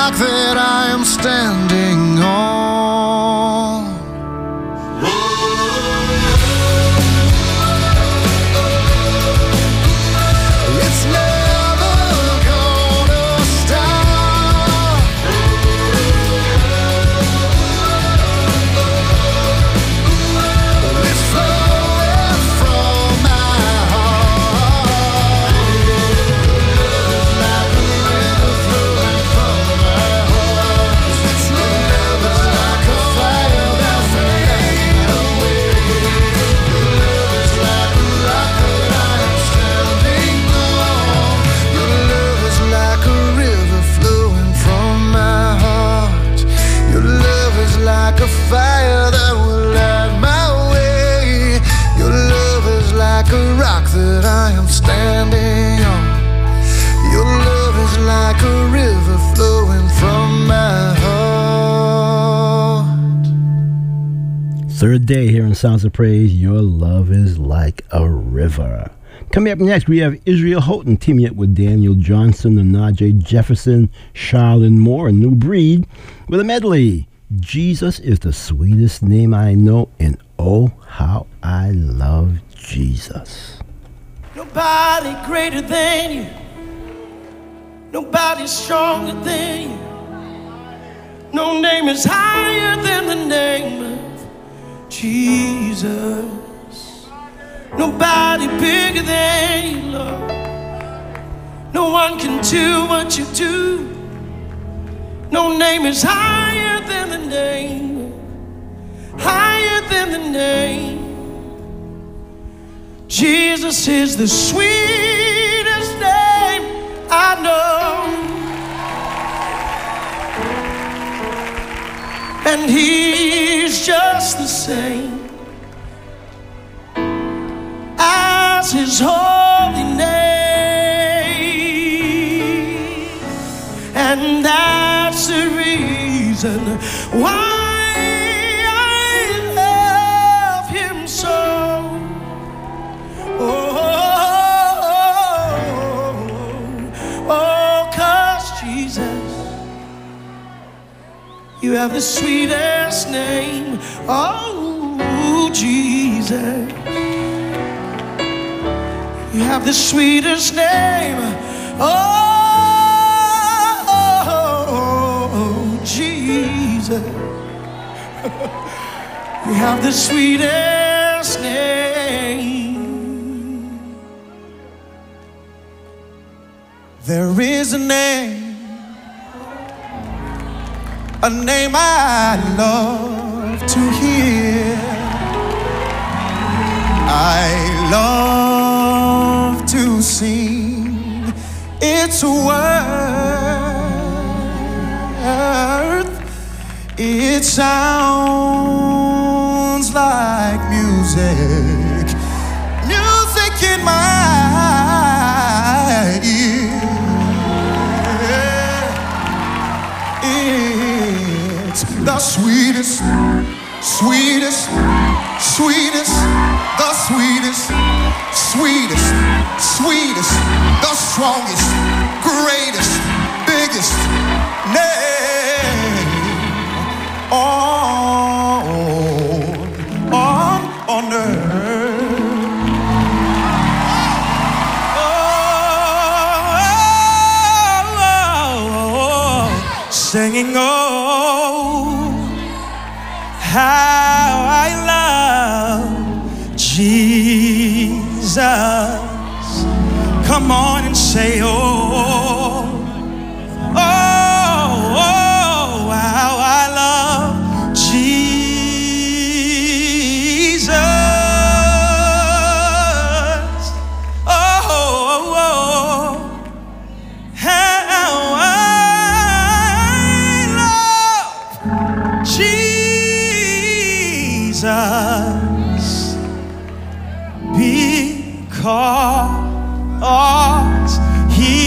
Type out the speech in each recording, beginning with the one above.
rock that I am standing on. It's never gonna stop. It's flowing from my heart, like a river flowing from my heart. It's never like a fire that fades away. Your love is like a rock that I am standing on. Your love is like a river flowing from my heart. Your love is like a fire that will light my way. Your love is like a rock that I am standing on. Your love is like a river flowing from my heart. Third day here in Sounds of Praise, Your Love is Like a River. Coming up next, we have Israel Houghton teaming up with Daniel Johnson and Najee Jefferson, Charlene Moore, and New Breed with a medley. Jesus is the sweetest name I know, and oh, how I love Jesus. Nobody greater than you. Nobody stronger than you. No name is higher than the name of Jesus. Nobody bigger than you, Lord. No one can do what you do. No name is higher than the name. Higher than the name. Jesus is the sweetest name I know. And he's just the same as his holy name. And that's the reason why I love him so. Oh, 'cause Jesus, you have the sweetest name. Oh, Jesus, you have the sweetest name. Oh, Jesus, you have the sweetest name. There is a name I love to hear. I love to sing its worth. It sounds like music, music in my ear. It's the sweetest, sweetest, sweetest, the sweetest, sweetest, sweetest, the strongest, greatest, biggest name on earth. Singing, oh, how I love Jesus. Come on and say, oh, oh, oh, how I love Jesus. Oh, oh, oh, how I love Jesus, because he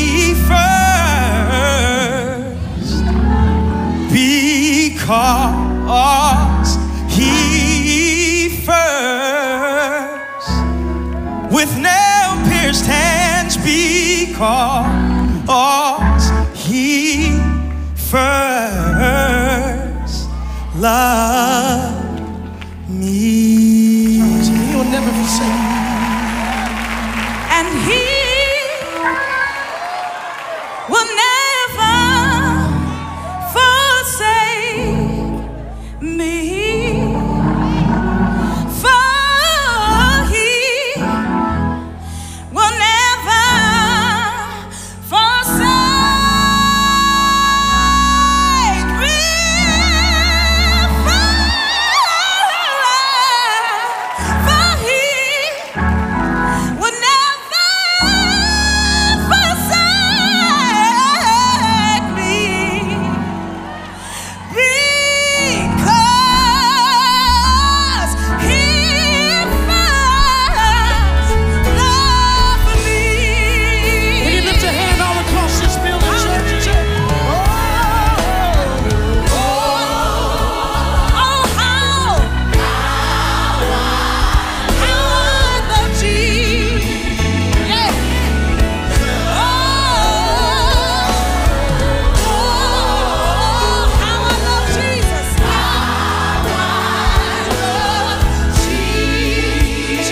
first, because he first, with nail-pierced hands, because he first loved me. He'll never forsake me. And he will never forsake me. For he will never forsake me. For he will never forsake me. Because he first loved me. When you lift your hand all across this building, church, and say, Oh, how I love Jesus. Yeah. How I love Jesus. How I love Jesus.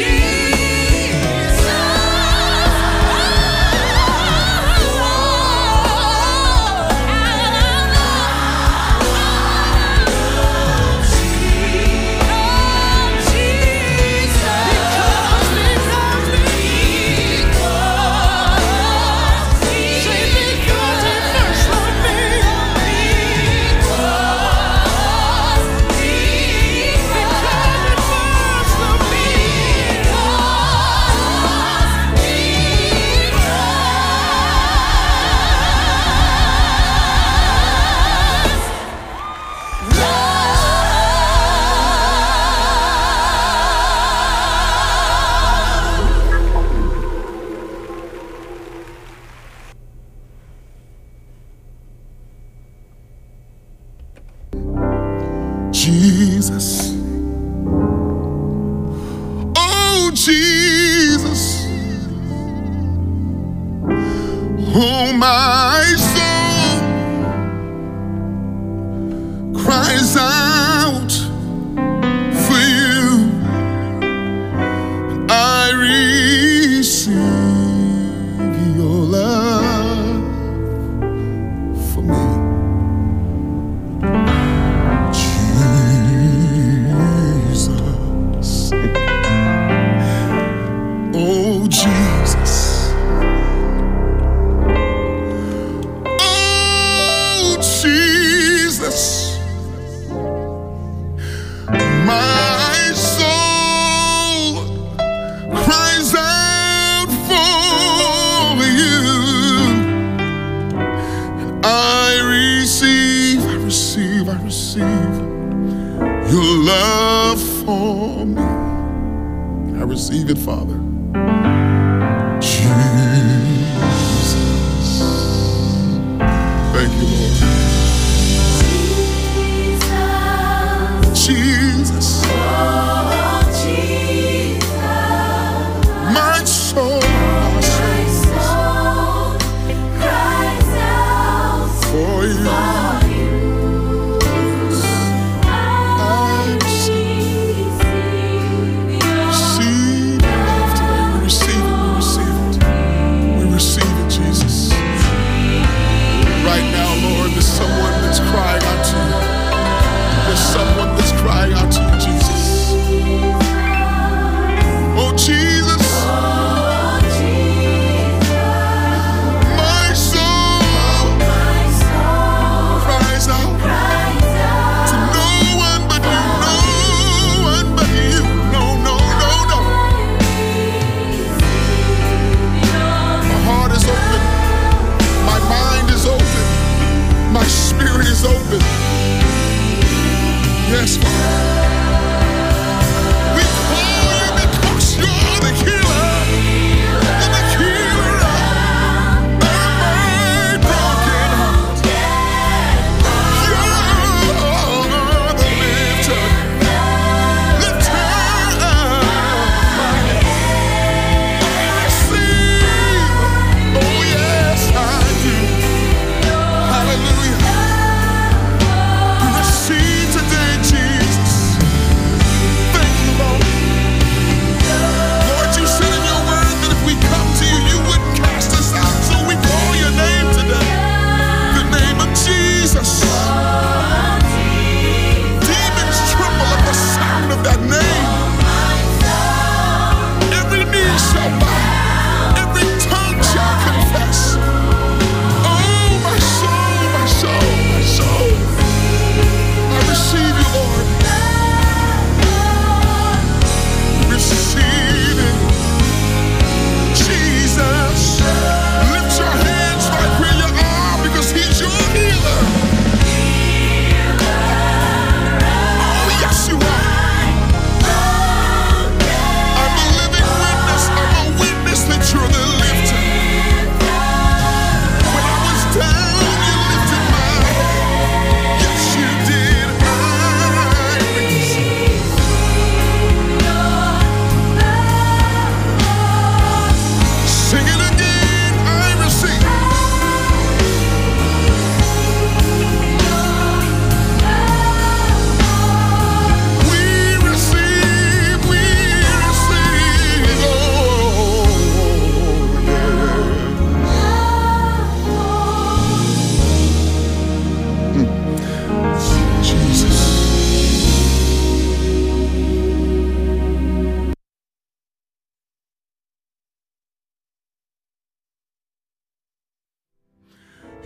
Jesus. Oh, Jesus. Oh, my soul cries out for you. I receive your love for me. Jesus. Oh, Jesus. Oh, Jesus. My soul cries out for you. I receive your love for me. I receive it, Father. Jesus. Thank you, Lord. Jesus. My soul for you. See after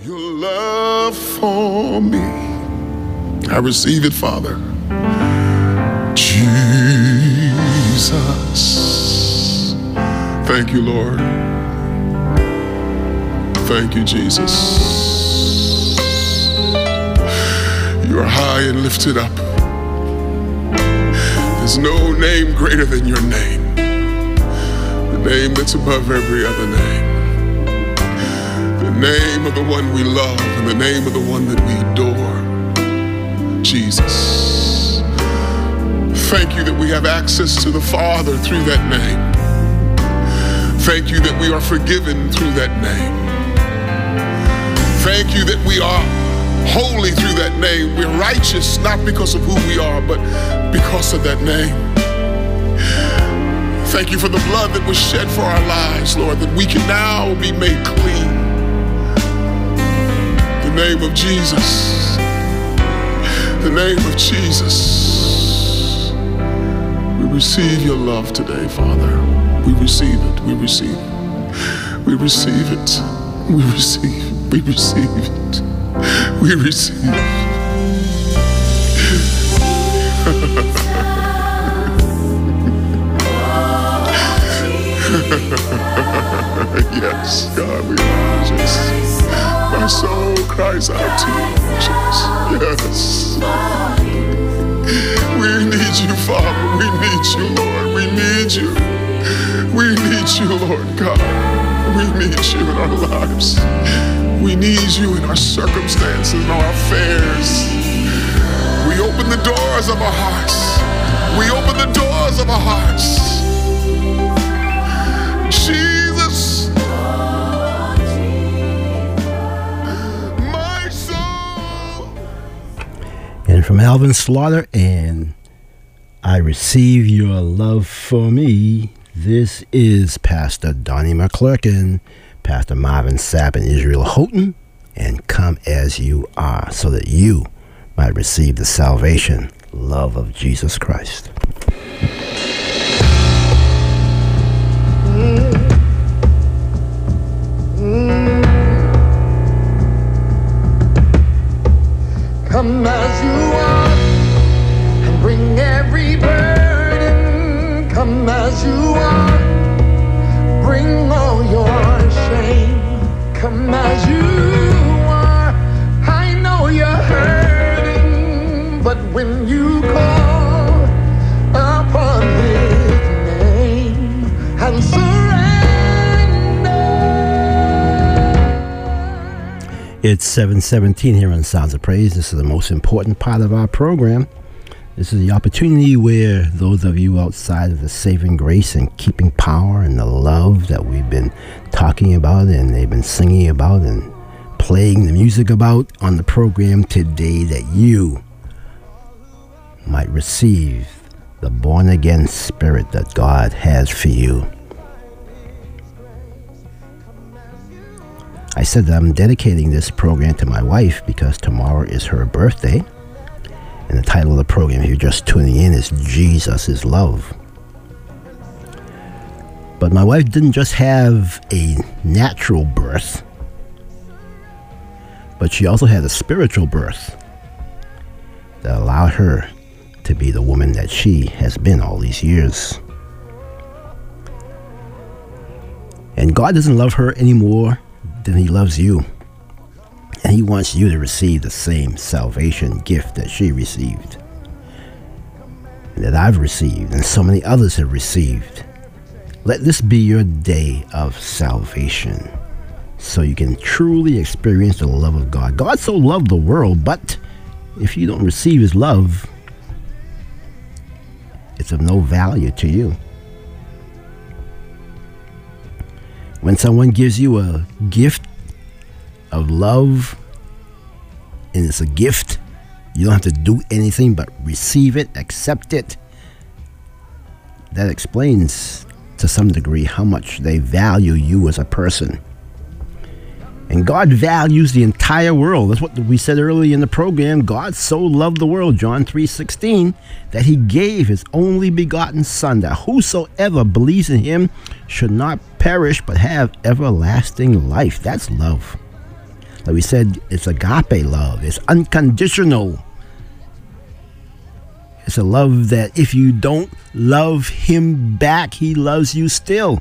your love for me. I receive it, Father. Jesus. Thank you, Lord. Thank you, Jesus. You are high and lifted up. There's no name greater than your name. The name that's above every other name. The name of the one we love and the name of the one that we adore. Jesus. Thank you that we have access to the Father through that name. Thank you that we are forgiven through that name. Thank you that we are holy through that name. We're righteous not because of who we are, but because of that name. Thank you for the blood that was shed for our lives, Lord, that we can now be made clean. The name of Jesus. The name of Jesus. We receive your love today, Father. We receive it. We receive it. We receive it. We receive it. We receive it. We receive it. Yes, God, we Jesus. My soul cries out to you, Jesus. Yes. We need you, Father. We need you, Lord. We need you. We need you, Lord God. We need you in our lives. We need you in our circumstances, in our affairs. We open the doors of our hearts. We open the doors of our hearts. Jesus, my soul. And from Alvin Slaughter and I Receive Your Love for Me, this is Pastor Donnie McClurkin, Pastor Marvin Sapp, and Israel Houghton, and Come As You Are, so that you might receive the salvation, love of Jesus Christ. Come as you are and bring every burden. Come as you are, bring all your shame. Come as you are, I know you're hurting, but when you call upon his name and It's 7:17 here on Sounds of Praise. This is the most important part of our program. This is the opportunity where those of you outside of the saving grace and keeping power and the love that we've been talking about and they've been singing about and playing the music about on the program today, that you might receive the born-again spirit that God has for you. I said that I'm dedicating this program to my wife because tomorrow is her birthday. And the title of the program, if you're just tuning in, is Jesus is Love. But my wife didn't just have a natural birth, but she also had a spiritual birth that allowed her to be the woman that she has been all these years. And God doesn't love her anymore than he loves you. And he wants you to receive the same salvation gift that she received, and that I've received, and so many others have received. Let this be your day of salvation, so you can truly experience the love of God. God so loved the world, but if you don't receive his love, it's of no value to you. When someone gives you a gift of love, and it's a gift, you don't have to do anything but receive it, accept it. That explains to some degree how much they value you as a person. And God values the entire world. That's what we said earlier in the program. God so loved the world, John 3:16, that he gave his only begotten Son, that whosoever believes in him should not perish but have everlasting life. That's love. Like we said, it's agape love. It's unconditional. It's a love that if you don't love him back, he loves you still.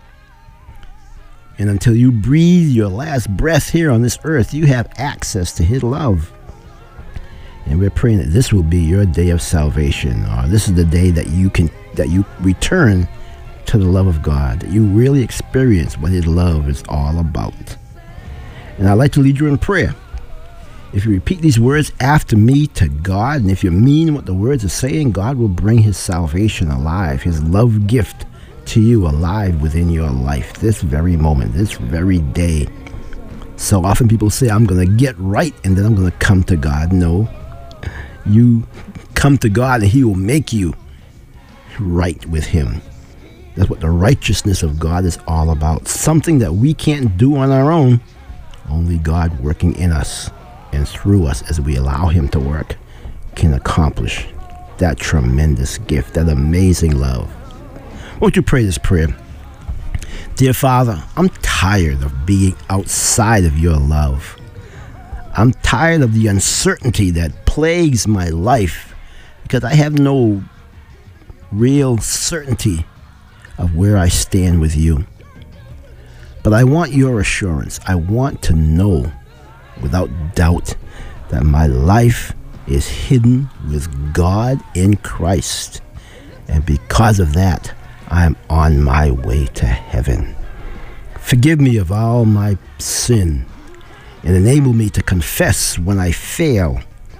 And until you breathe your last breath here on this earth, you have access to his love. And we're praying that this will be your day of salvation, or this is the day that you return to the love of God, that you really experience what his love is all about. And I'd like to lead you in prayer. If you repeat these words after me to God, and if you mean what the words are saying, God will bring his salvation alive, his love gift to you alive within your life, this very moment, this very day. So often people say, I'm going to get right and then I'm going to come to God. No, you come to God and he will make you right with him. That's what the righteousness of God is all about. Something that we can't do on our own. Only God working in us and through us as we allow him to work can accomplish that tremendous gift, that amazing love. Won't you pray this prayer? Dear Father, I'm tired of being outside of your love. I'm tired of the uncertainty that plagues my life because I have no real certainty of where I stand with you. But I want your assurance. I want to know without doubt that my life is hidden with God in Christ. And because of that, I'm on my way to heaven. Forgive me of all my sin and enable me to confess when I fail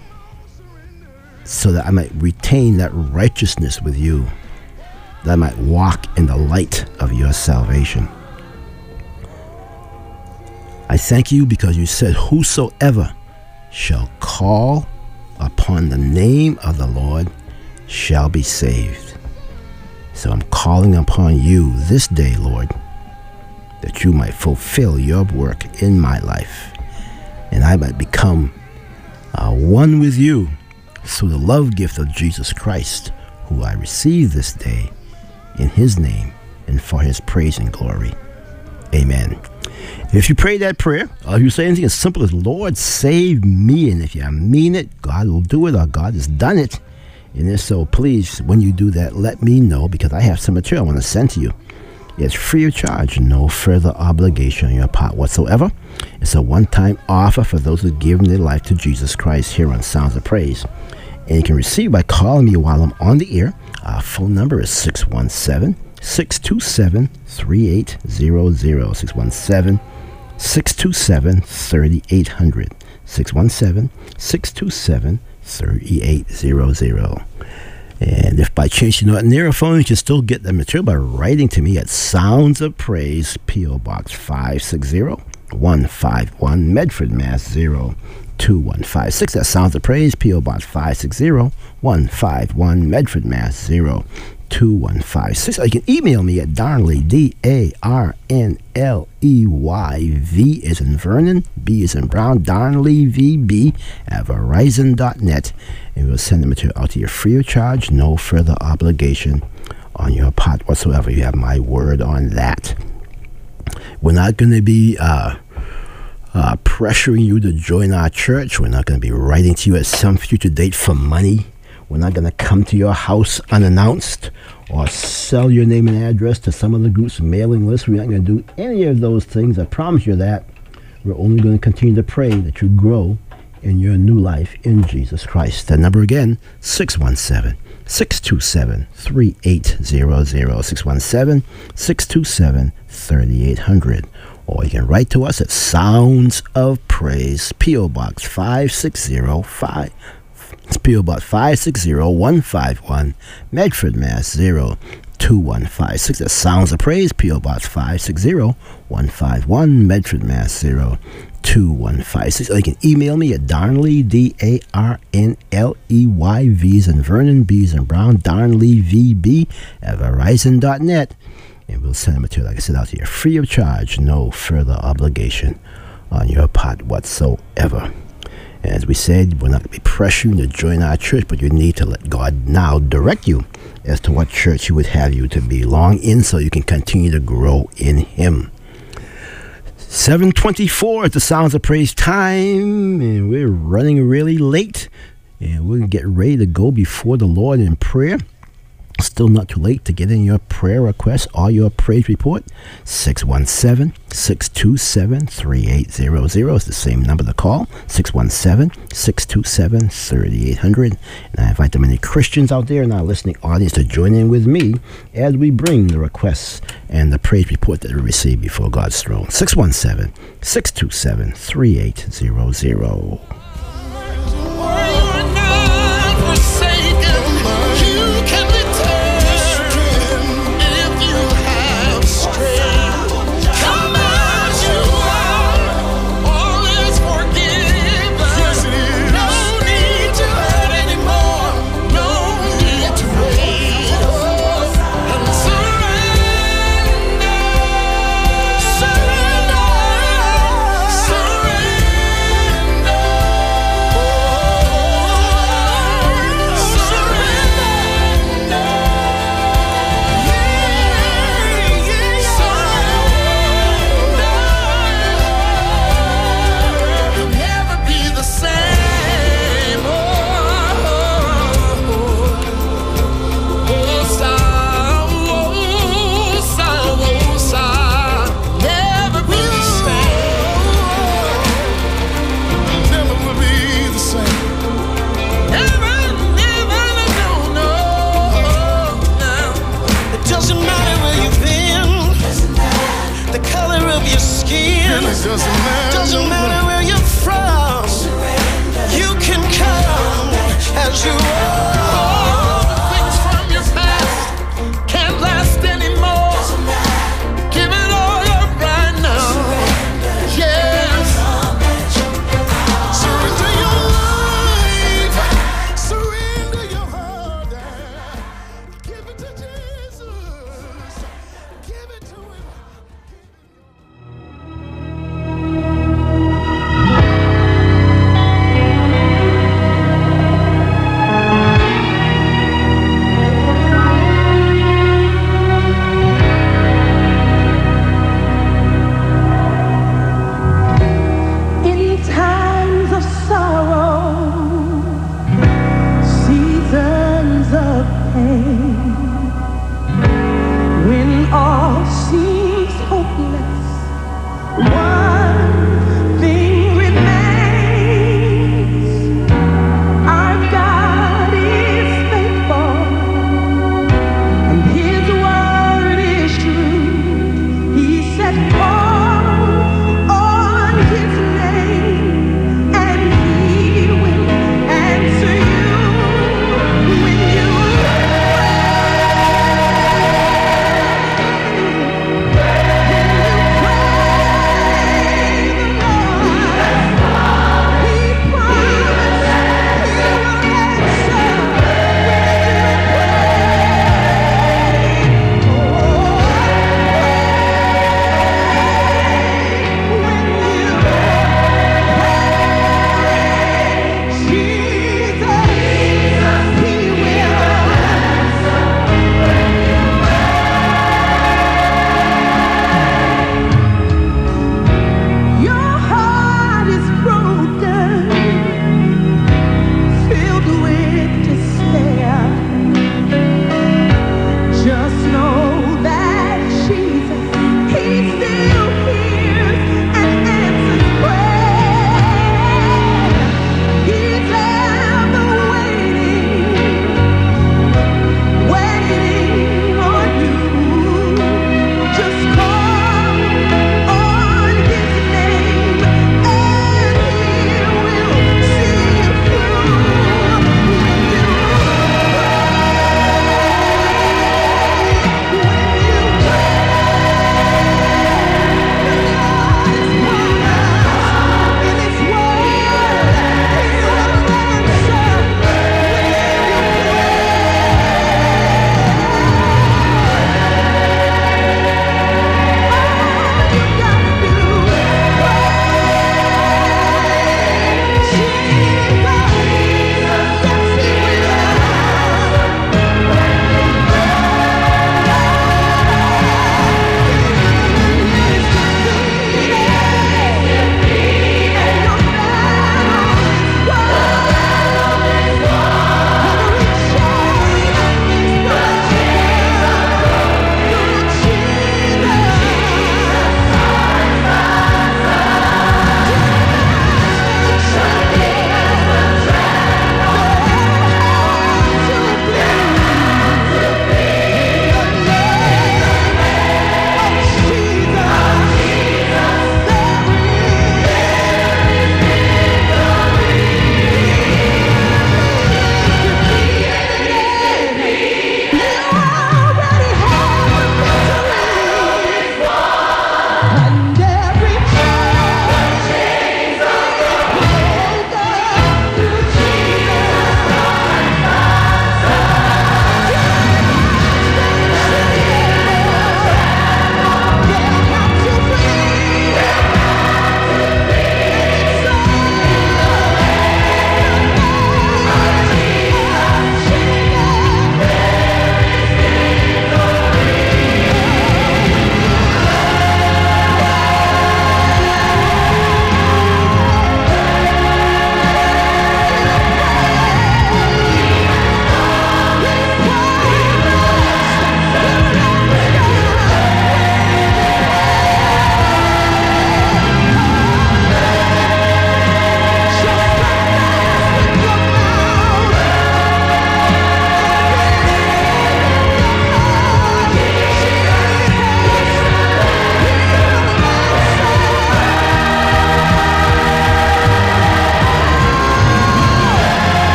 so that I might retain that righteousness with you, that I might walk in the light of your salvation. I thank you because you said, whosoever shall call upon the name of the Lord shall be saved. So I'm calling upon you this day, Lord, that you might fulfill your work in my life and I might become one with you through the love gift of Jesus Christ, who I receive this day in his name and for his praise and glory. Amen. If you pray that prayer, or if you say anything as simple as, Lord, save me, and if you mean it, God will do it, or God has done it. And if so, please, when you do that, let me know, because I have some material I want to send to you. It's free of charge, no further obligation on your part whatsoever. It's a one-time offer for those who give their life to Jesus Christ here on Sounds of Praise. And you can receive by calling me while I'm on the air. Our phone number is 617-627-3800. 617-627-3800. 617-627-3800. And if by chance you're not near a phone, you can still get the material by writing to me at Sounds of Praise, P.O. Box 560-151, Medford, Mass. 02156. That's Sounds of Praise, P.O. Box 560-151, Medford, Mass. 02156. Or you can email me at Darnley, D-A-R-N-L-E-Y, V as in Vernon, B as in Brown, Darnley, VB at Verizon.net. And we'll send the material out to you free of charge, no further obligation on your part whatsoever. You have my word on that. We're not going to be pressuring you to join our church. We're not going to be writing to you at some future date for money. We're not going to come to your house unannounced or sell your name and address to some of the group's mailing list. We're not going to do any of those things. I promise you that. We're only going to continue to pray that you grow in your new life in Jesus Christ. The number again, 617-627-3800, 617-627-3800. Or you can write to us at Sounds of Praise, P.O. Box 5605. It's P.O. Box 560151, Medford, Mass. 02156. That's Sounds of Praise, P.O. Box 560151, Medford, Mass. 02156. Or you can email me at Darnley, D-A-R-N-L-E-Y, V's and Vernon, B's and Brown, Darnley, VB at Verizon.net. And we'll send the material, like I said, out to you free of charge, no further obligation on your part whatsoever. And as we said, we're not going to be pressuring you to join our church, but you need to let God now direct you as to what church He would have you to belong in so you can continue to grow in Him. 7:24 at the Sounds of Praise time, and we're running really late, and we're going to get ready to go before the Lord in prayer. Still not too late to get in your prayer requests or your praise report. 617-627-3800 is the same number to call. 617-627-3800. And I invite the many Christians out there in our listening audience to join in with me as we bring the requests and the praise report that we receive before God's throne. 617-627-3800. Surrender.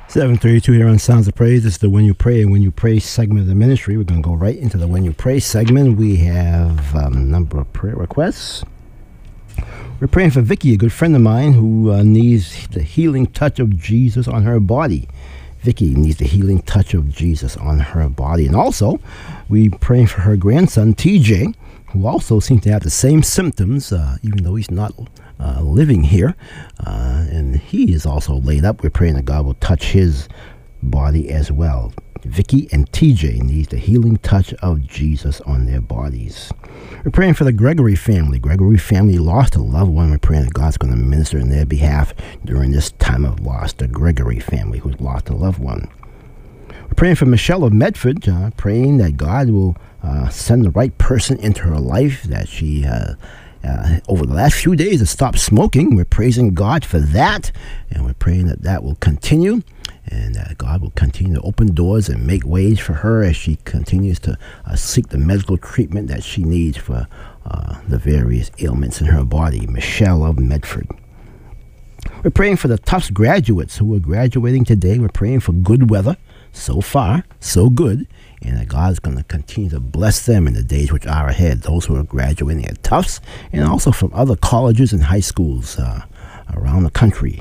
7:32 here on Sounds of Praise. This is the When You Pray and When You Pray segment of the ministry. We're going to go right into the When You Pray segment. We have a number of prayer requests. We're praying for Vicky, a good friend of mine, who needs the healing touch of Jesus on her body. Vicky needs the healing touch of Jesus on her body. And also, we're praying for her grandson, TJ, who also seems to have the same symptoms, even though he's not living here. And he is also laid up. We're praying that God will touch his body as well. Vicky and TJ needs the healing touch of Jesus on their bodies. We're praying for the Gregory family. Gregory family lost a loved one. We're praying that God's going to minister in their behalf during this time of loss. The Gregory family who's lost a loved one. We're praying for Michelle of Medford, praying that God will send the right person into her life, that she over the last few days has stopped smoking. We're praising God for that, and we're praying that that will continue, and that God will continue to open doors and make ways for her as she continues to seek the medical treatment that she needs for the various ailments in her body. Michelle of Medford. We're praying for the Tufts graduates who are graduating today. We're praying for good weather. So far, so good. And that God's going to continue to bless them in the days which are ahead. Those who are graduating at Tufts and also from other colleges and high schools around the country.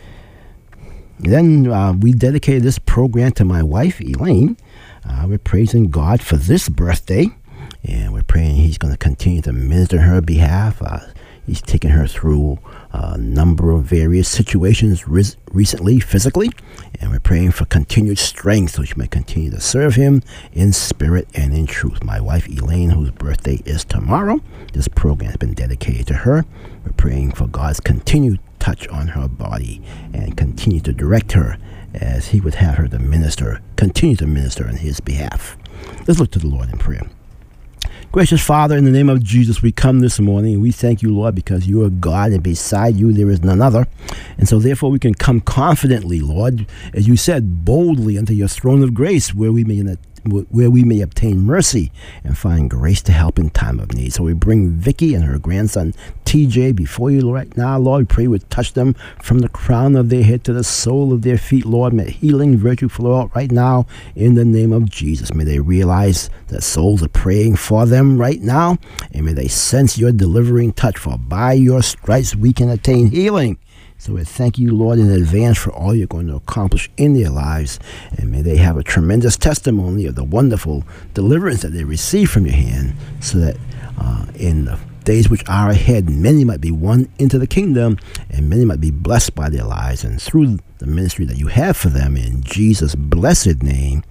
And then we dedicated this program to my wife, Elaine. We're praising God for this birthday. And we're praying He's going to continue to minister on her behalf. He's taken her through a number of various situations recently, physically, and we're praying for continued strength so she may continue to serve Him in spirit and in truth. My wife, Elaine, whose birthday is tomorrow, this program has been dedicated to her. We're praying for God's continued touch on her body and continue to direct her as He would have her to minister, continue to minister on His behalf. Let's look to the Lord in prayer. Gracious Father, in the name of Jesus, we come this morning and we thank you, Lord, because you are God and beside you there is none other. And so therefore we can come confidently, Lord, as you said, boldly unto your throne of grace where we may obtain mercy and find grace to help in time of need. So we bring Vicky and her grandson TJ before you right now, Lord. We pray you would touch them from the crown of their head to the sole of their feet, Lord. May healing virtue flow out right now in the name of Jesus. May they realize that souls are praying for them right now, and may they sense your delivering touch, for by your stripes we can attain healing. So we thank you, Lord, in advance for all you're going to accomplish in their lives. And may they have a tremendous testimony of the wonderful deliverance that they receive from your hand, so that in the days which are ahead, many might be won into the kingdom, and many might be blessed by their lives and through the ministry that you have for them. In Jesus' blessed name,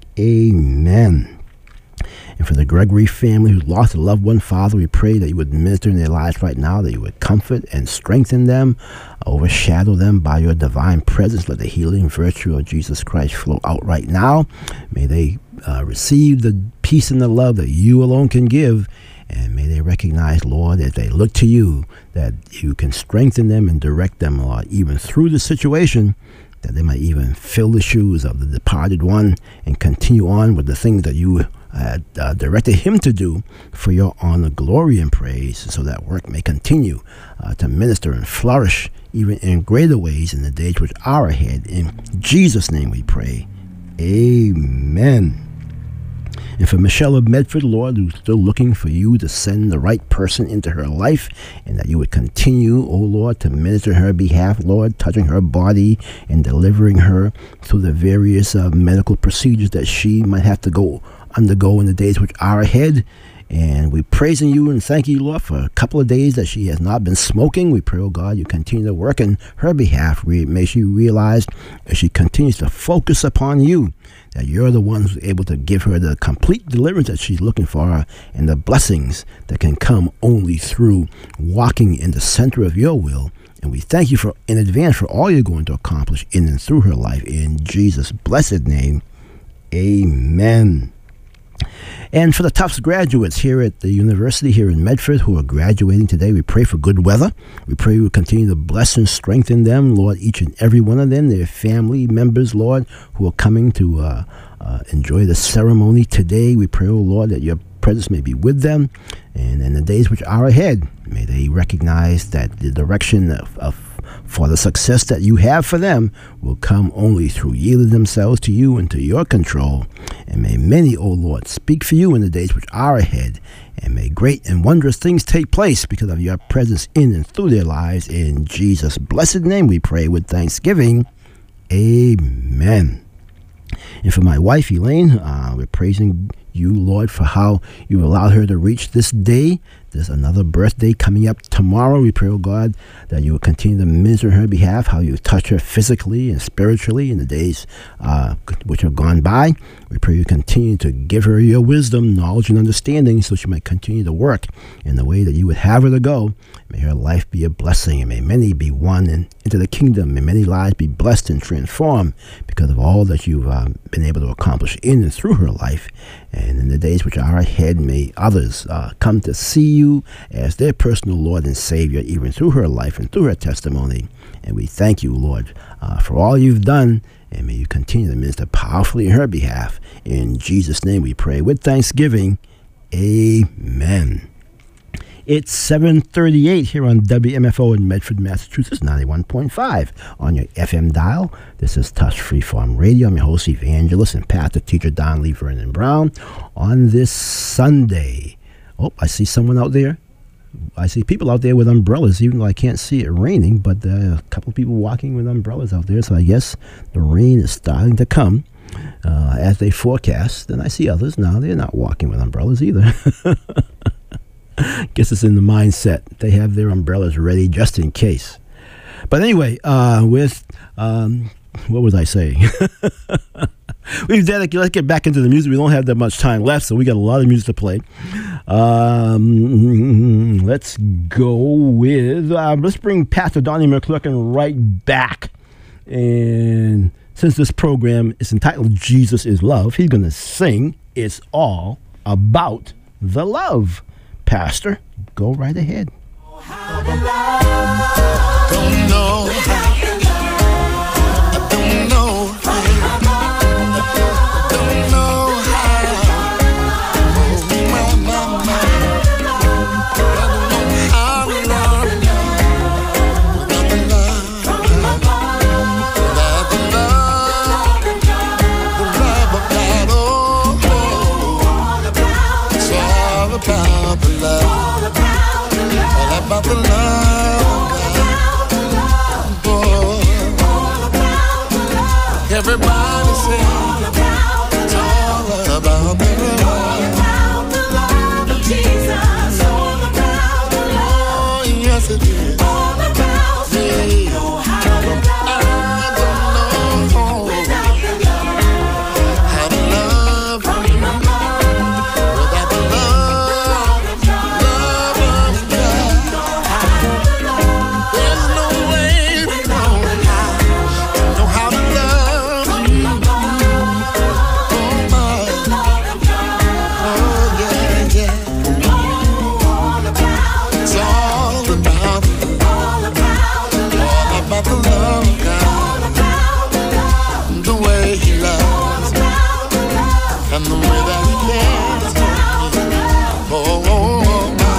amen. And for the Gregory family who lost a loved one, Father, we pray that you would minister in their lives right now, that you would comfort and strengthen them, overshadow them by your divine presence. Let the healing virtue of Jesus Christ flow out right now. May they receive the peace and the love that you alone can give. And may they recognize, Lord, as they look to you, that you can strengthen them and direct them, Lord, even through the situation, that they might even fill the shoes of the departed one and continue on with the things that you had directed him to do for your honor, glory, and praise, so that work may continue to minister and flourish even in greater ways in the days which are ahead. In Jesus' name we pray. Amen. And for Michelle of Medford, Lord, who's still looking for you to send the right person into her life, and that you would continue, oh Lord, to minister on her behalf, Lord, touching her body and delivering her through the various medical procedures that she might have to undergo in the days which are ahead. And we're praising you and thanking you, Lord, for a couple of days that she has not been smoking. We pray, oh God, you continue to work in her behalf. May she realize, as she continues to focus upon you, that you're the one who's able to give her the complete deliverance that she's looking for, and the blessings that can come only through walking in the center of your will. And we thank you in advance for all you're going to accomplish in and through her life. In Jesus' blessed name, amen. And for the Tufts graduates here at the university here in Medford who are graduating today, we pray for good weather. We pray you will continue to bless and strengthen them, Lord, each and every one of them, their family members, Lord, who are coming to enjoy the ceremony today. We pray, oh Lord, that your presence may be with them. And in the days which are ahead, may they recognize that the direction of For the success that you have for them will come only through yielding themselves to you and to your control. And may many, O Lord, speak for you in the days which are ahead. And may great and wondrous things take place because of your presence in and through their lives. In Jesus' blessed name we pray with thanksgiving. Amen. And for my wife, Elaine, we're praising you, Lord, for how you allowed her to reach this day. There's another birthday coming up tomorrow. We pray, oh God, that you will continue to minister on her behalf, how you touch her physically and spiritually in the days which have gone by. We pray you continue to give her your wisdom, knowledge, and understanding so she might continue to work in the way that you would have her to go. May her life be a blessing, and may many be won into the kingdom. May many lives be blessed and transformed because of all that you've been able to accomplish in and through her life. And in the days which are ahead, may others come to see you as their personal Lord and Savior, even through her life and through her testimony. And we thank you, Lord, for all you've done, and may you continue to minister powerfully in her behalf. In Jesus' name we pray with thanksgiving. Amen. It's 7:38 here on WMFO in Medford, Massachusetts, 91.5 on your FM dial. This is Touch Free Farm Radio. I'm your host, evangelist, and pastor teacher Don Lee Vernon Brown. On this Sunday, I see someone out there. I see people out there with umbrellas, even though I can't see it raining, but there are a couple of people walking with umbrellas out there, so I guess the rain is starting to come as they forecast. Then I see others now, they're not walking with umbrellas either. Guess it's in the mindset. They have their umbrellas ready just in case. But anyway, what was I saying? Let's get back into the music. We don't have that much time left, so we got a lot of music to play. Let's go with, let's bring Pastor Donnie McClurkin right back. And since this program is entitled Jesus is Love, he's going to sing It's All About the Love. Pastor, go right ahead. Don't know. I don't know. Don't know how. Oh, my. I don't know how to love without the love. Without the love. The love of God. Oh, it's all about the love. All about the love of God. Oh, everybody say it's all about the love of Jesus. All about the love. Oh, yes it is. All about the love. I don't know without the love. How to love without the love. There's no way we know how to love you. Oh my, oh yeah. It's all about the love of God, the way He loves, and the way that He cares. Oh my.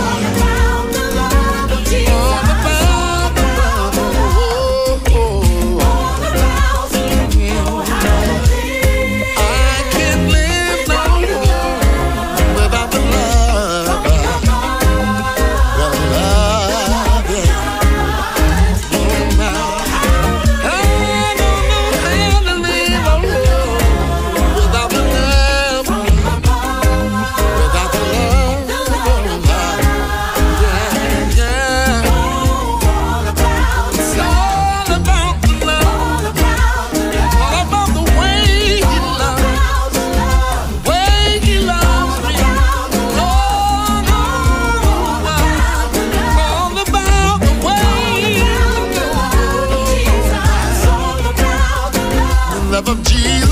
Love of Jesus,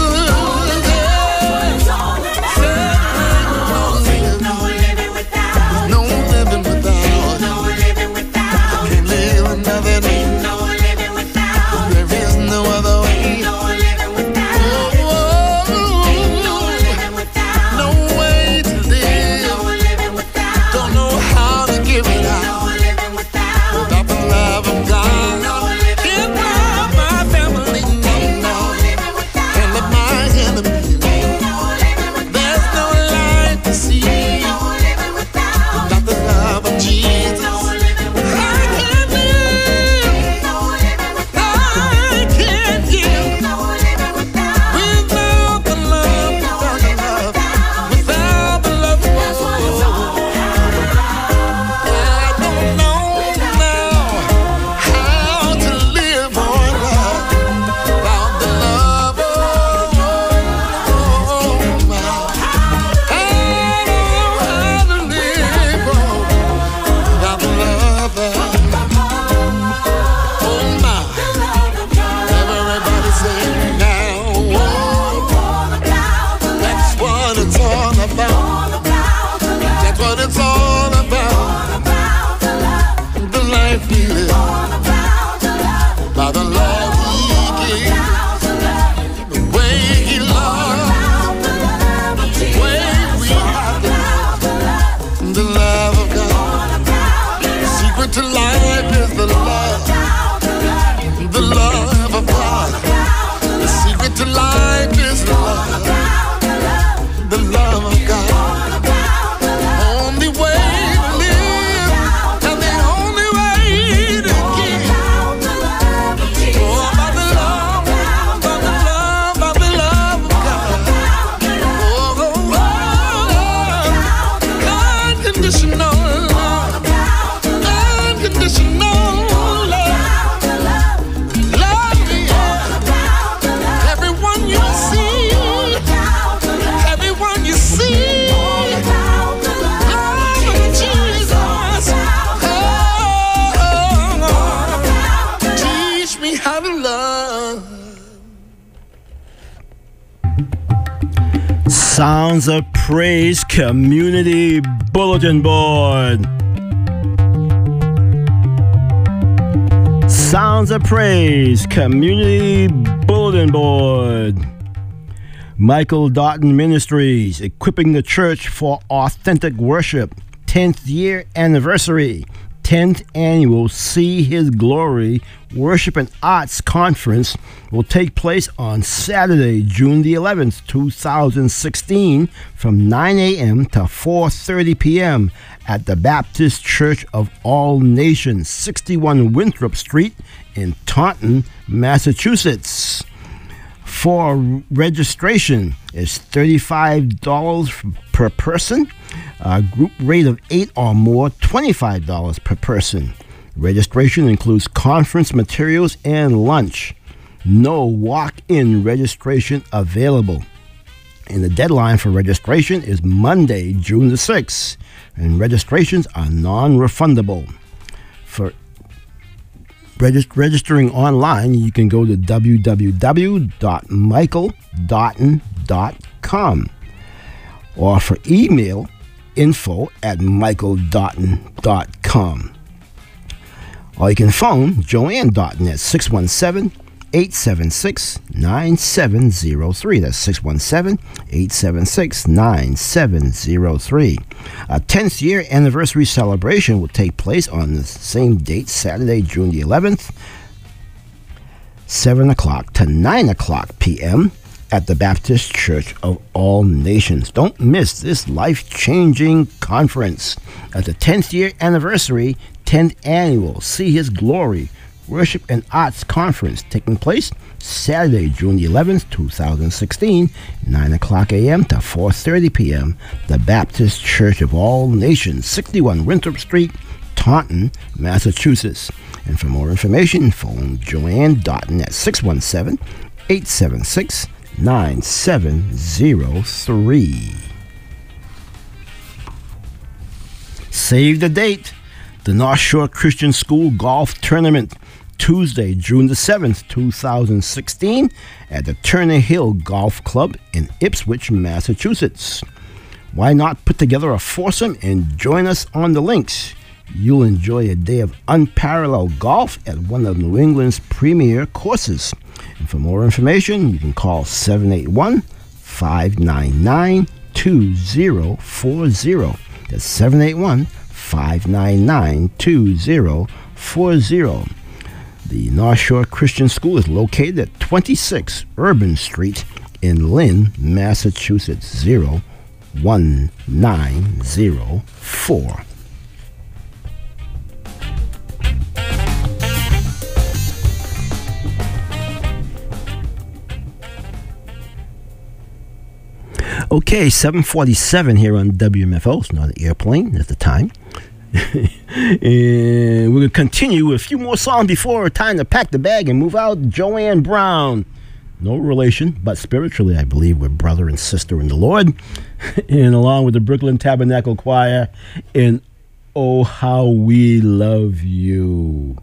no living without, can't live another day, there is no other way, no way to live, don't know how to give it out, without the love of God. how to love. Sounds of Praise Community Bulletin Board. Sounds of Praise Community Bulletin Board. Michael Doughton Ministries, equipping the church for authentic worship. 10th year anniversary. 10th annual See His Glory Worship and Arts Conference will take place on Saturday, June the 11th, 2016, from 9 a.m. to 4:30 p.m. at the Baptist Church of All Nations, 61 Winthrop Street in Taunton, Massachusetts. For registration is $35 per person. A group rate of 8 or more, $25 per person. Registration includes conference materials and lunch. No walk-in registration available. And the deadline for registration is Monday, June the 6th. And registrations are non-refundable. For registering online, you can go to www.michaeldoughton.com, or for email, info@michaeldoughton.com. Or you can phone Joanne Doughton at 617-876-9703. That's 617-876-9703. A 10th year anniversary celebration will take place on the same date, Saturday, June the 11th, 7 o'clock to 9 o'clock p.m. at the Baptist Church of All Nations. Don't miss this life-changing conference at the 10th year anniversary, 10th annual See His Glory Worship and Arts Conference, taking place Saturday, June the 11th, 2016, 9 o'clock a.m. to 4:30 p.m. The Baptist Church of All Nations, 61 Winthrop Street, Taunton, Massachusetts. And for more information, phone Joanne Doughton at 617-876-9703. Save the date. The North Shore Christian School Golf Tournament, Tuesday, June the 7th, 2016, at the Turner Hill Golf Club in Ipswich, Massachusetts. Why not put together a foursome and join us on the links? You'll enjoy a day of unparalleled golf at one of New England's premier courses. And for more information, you can call 781-599-2040. That's 781-599-2040. The North Shore Christian School is located at 26 Urban Street in Lynn, Massachusetts, 01904. Okay, 7:47 here on WMFO. It's not an airplane at the time. And we're going to continue with a few more songs before time to pack the bag and move out. Joanne Brown. No relation, but spiritually, I believe, we're brother and sister in the Lord. And along with the Brooklyn Tabernacle Choir in Oh, How We Love You.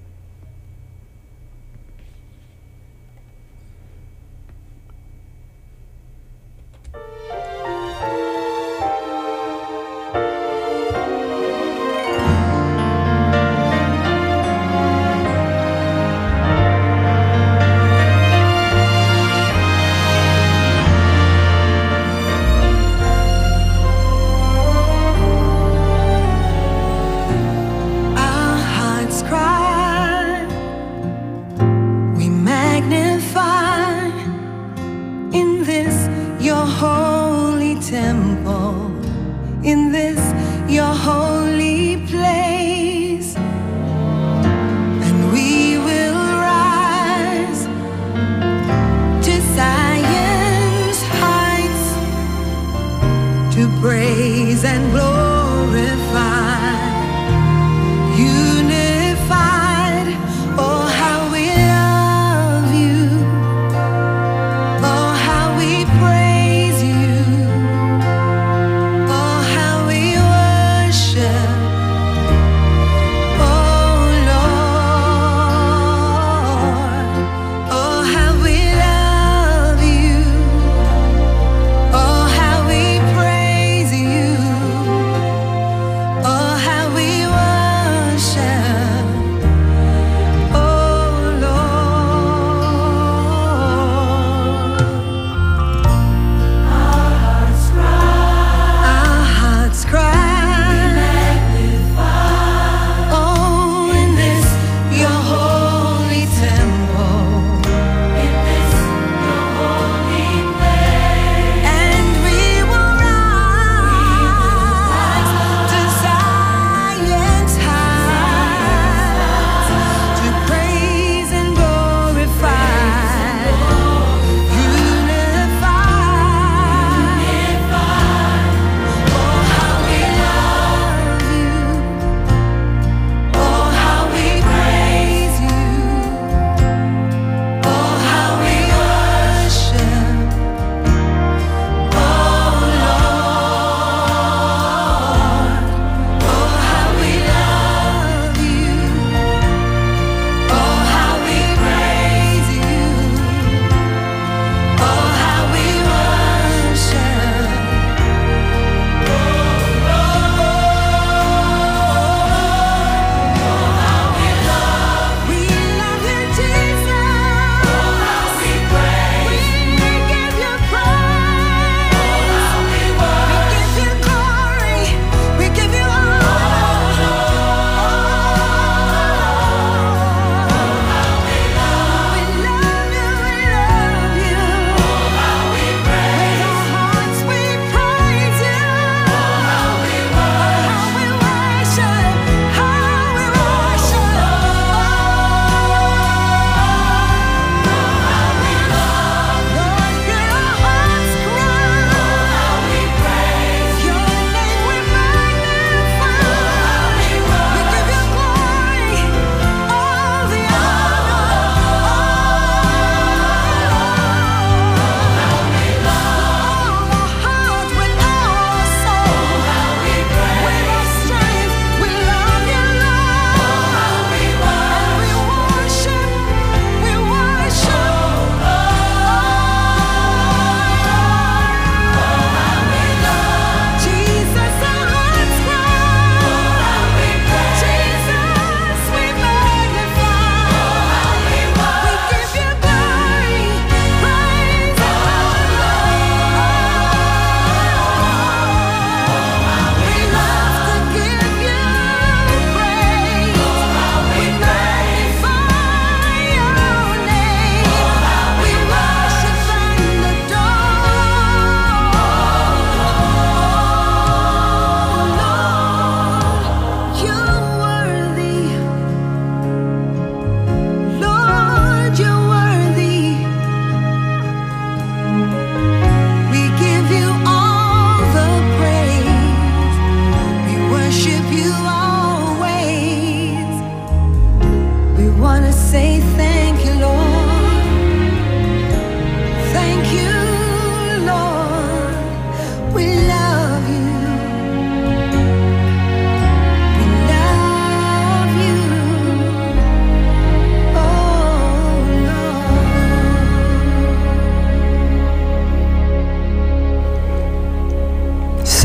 Our hearts cry, we magnify in this your holy temple, in this your holy place, and we will rise to Zion's heights to praise and glorify. Unified, oh how we love you, oh how we praise you, oh how we worship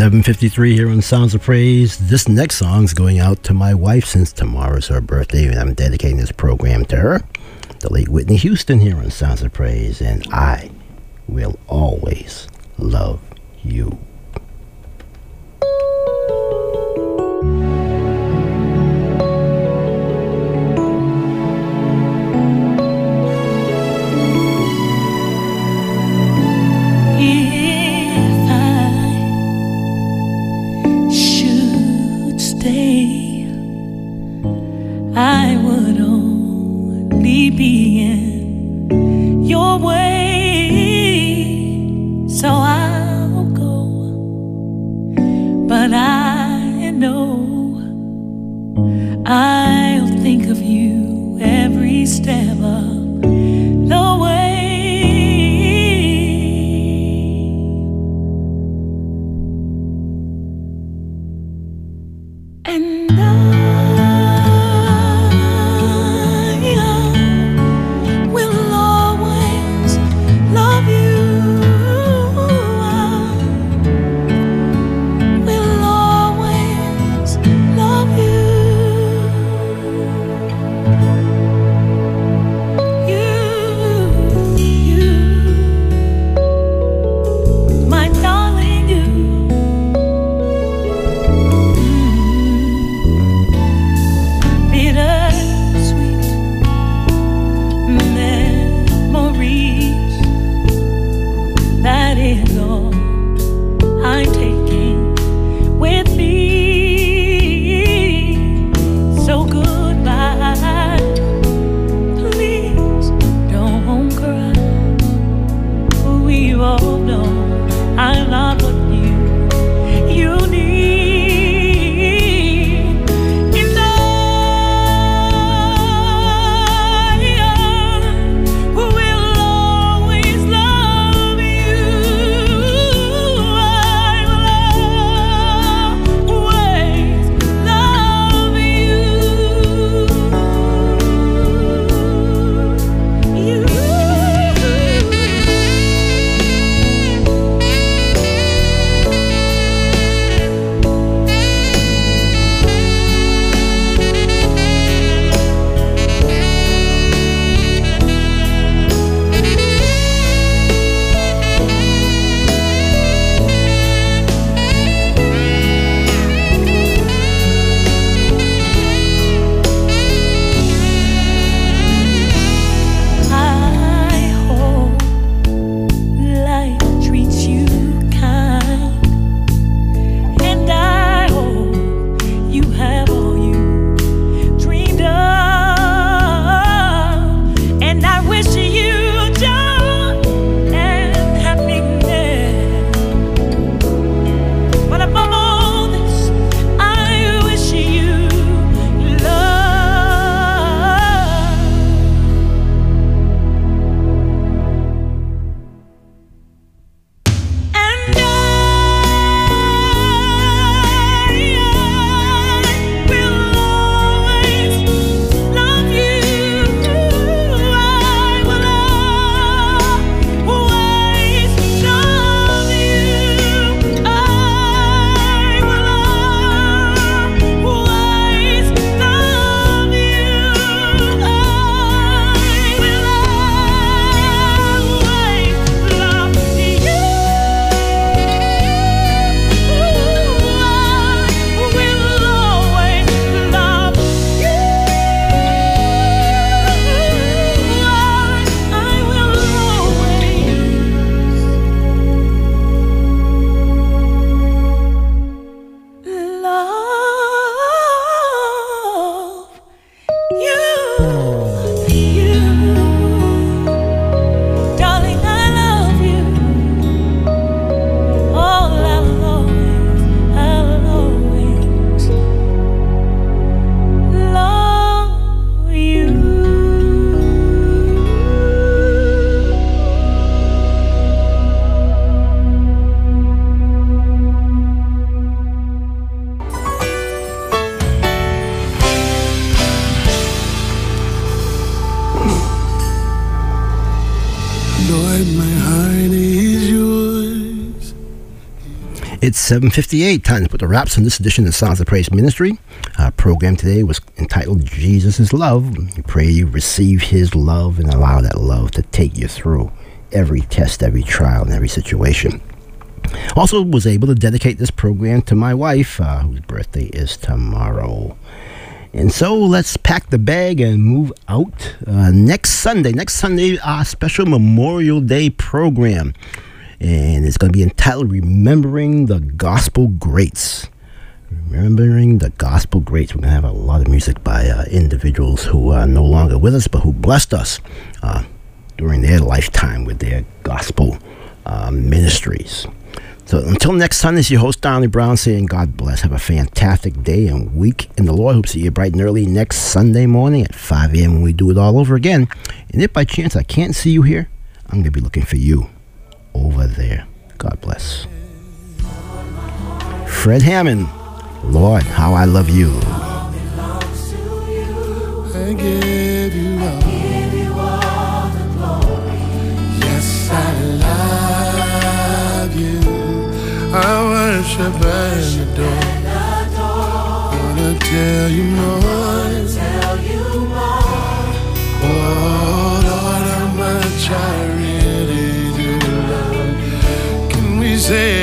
7:53 here on Sounds of Praise. This next song's going out to my wife since tomorrow's her birthday, and I'm dedicating this program to her. The late Whitney Houston here on Sounds of Praise, and I will always love you. If I should stay, I would only be in your way, so I'll go. But I know I'll think of you every step of the way. And I will always love you. I will always love you. You, my darling, you. Bittersweet memories, that is all I'm taking with me. So goodbye, please don't cry. We all know I'm not what you need. And I will always love you. I will always love you. I hope life treats you kind, and I hope you have all you dreamed of, and I wish you joy and happiness. But above all this, I wish you love. And I will always love you. I will always love you. I will always love you. I will always love you. Darling, I love you. Oh, I'll always love you. Lord, my heart is yours. It's 7:58. Time to put the wraps on this edition of Sounds of Praise Ministry. Our program today was entitled Jesus is Love. We pray you receive His love and allow that love to take you through every test, every trial, and every situation. Also was able to dedicate this program to my wife, whose birthday is tomorrow. And so let's pack the bag and move out. Next Sunday, our special Memorial Day program. And it's going to be entitled Remembering the Gospel Greats. Remembering the Gospel Greats. We're going to have a lot of music by individuals who are no longer with us, but who blessed us during their lifetime with their gospel ministries. So until next Sunday, it's your host, Donnie Brown, saying God bless. Have a fantastic day and week in the Lord. Hope to see you bright and early next Sunday morning at 5 a.m. when we do it all over again. And if by chance I can't see you here, I'm going to be looking for you over there. God bless. Fred Hammond, Lord, how I love you. I give you all the glory. Yes, I love you. I worship and adore. Wanna tell you more. Oh, Lord, how much I really do love. Can we say